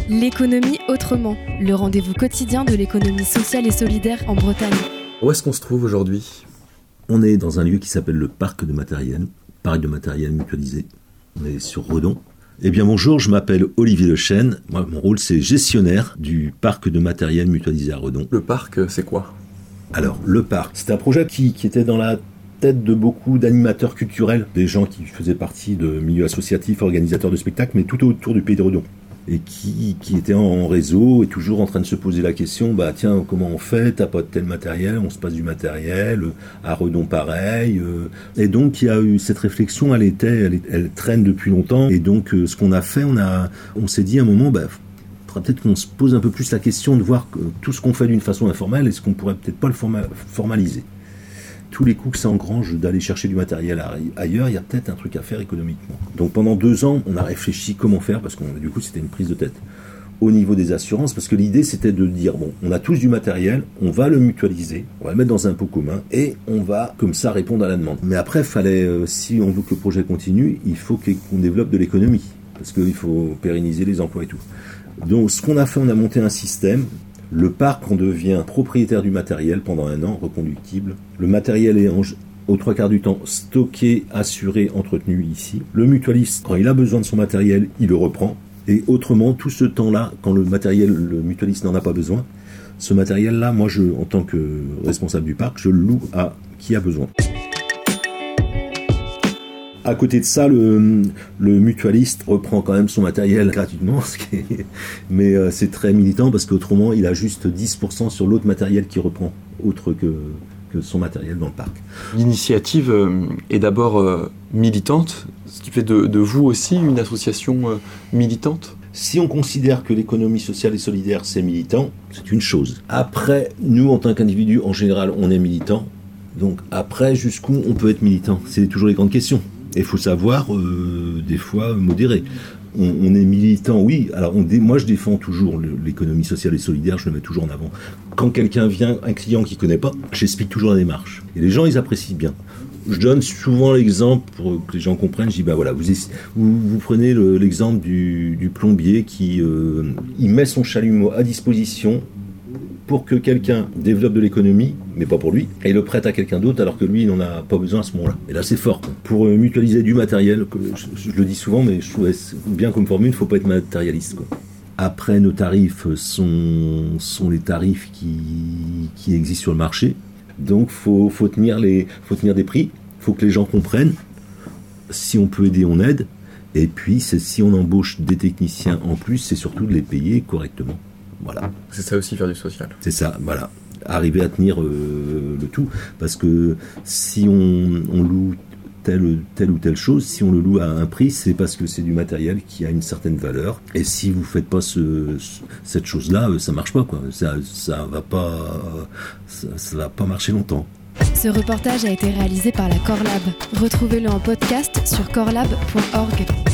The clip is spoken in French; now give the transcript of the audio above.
L'économie autrement, le rendez-vous quotidien de l'économie sociale et solidaire en Bretagne. Où est-ce qu'on se trouve aujourd'hui ? On est dans un lieu qui s'appelle le parc de matériel mutualisé. On est sur Redon. Eh bien bonjour, je m'appelle Olivier Lechêne. Moi, mon rôle c'est gestionnaire du parc de matériel mutualisé à Redon. Le parc, c'est quoi ? Alors, le parc, c'est un projet qui était dans la tête de beaucoup d'animateurs culturels, des gens qui faisaient partie de milieux associatifs, organisateurs de spectacles, mais tout autour du pays de Redon. Et qui étaient en réseau et toujours en train de se poser la question, tiens, comment on fait ? T'as pas de tel matériel, on se passe du matériel, à Redon pareil. Et donc il y a eu cette réflexion, elle traîne depuis longtemps. Et donc ce qu'on a fait, on s'est dit à un moment, faudra peut-être qu'on se pose un peu plus la question de voir que tout ce qu'on fait d'une façon informelle, est-ce qu'on pourrait peut-être pas le formaliser ? Tous les coûts que ça engrange d'aller chercher du matériel ailleurs, il y a peut-être un truc à faire économiquement. Donc pendant 2 ans, on a réfléchi comment faire, parce que du coup c'était une prise de tête au niveau des assurances, parce que l'idée c'était de dire, on a tous du matériel, on va le mutualiser, on va le mettre dans un pot commun, et on va comme ça répondre à la demande. Mais après, si on veut que le projet continue, il faut qu'on développe de l'économie, parce qu'il faut pérenniser les emplois et tout. Donc ce qu'on a fait, on a monté un système. Le parc, on devient propriétaire du matériel pendant 1 an, reconductible. Le matériel est aux 3/4 du temps stocké, assuré, entretenu ici. Le mutualiste, quand il a besoin de son matériel, il le reprend. Et autrement, tout ce temps-là, quand le mutualiste n'en a pas besoin, ce matériel-là, moi, en tant que responsable du parc, je le loue à qui a besoin. À côté de ça, le mutualiste reprend quand même son matériel gratuitement, mais c'est très militant parce qu'autrement, il a juste 10% sur l'autre matériel qu'il reprend, autre que son matériel dans le parc. L'initiative est d'abord militante, ce qui fait de vous aussi une association militante ? Si on considère que l'économie sociale et solidaire, c'est militant, c'est une chose. Après, nous, en tant qu'individus, en général, on est militant. Donc après, jusqu'où on peut être militant ? C'est toujours les grandes questions. Et il faut savoir, des fois, modérer. On est militant, oui. Alors, moi, je défends toujours l'économie sociale et solidaire, je le mets toujours en avant. Quand quelqu'un vient, un client qui ne connaît pas, j'explique toujours la démarche. Et les gens, ils apprécient bien. Je donne souvent l'exemple pour que les gens comprennent. Je dis, vous prenez l'exemple du plombier qui il met son chalumeau à disposition pour que quelqu'un développe de l'économie, mais pas pour lui, et le prête à quelqu'un d'autre alors que lui, il n'en a pas besoin à ce moment-là. Et là, c'est fort. Pour mutualiser du matériel, je le dis souvent, mais je trouve bien comme formule, il ne faut pas être matérialiste. Après, nos tarifs sont les tarifs qui existent sur le marché. Donc, faut tenir des prix, il faut que les gens comprennent. Si on peut aider, on aide. Et puis, si on embauche des techniciens en plus, c'est surtout de les payer correctement. Voilà. C'est ça aussi, faire du social. C'est ça, voilà. Arriver à tenir le tout. Parce que si on loue telle ou telle chose, si on le loue à un prix, c'est parce que c'est du matériel qui a une certaine valeur. Et si vous faites pas cette chose-là, ça marche pas, quoi. Ça va pas marcher longtemps. Ce reportage a été réalisé par la Corlab. Retrouvez-le en podcast sur corlab.org.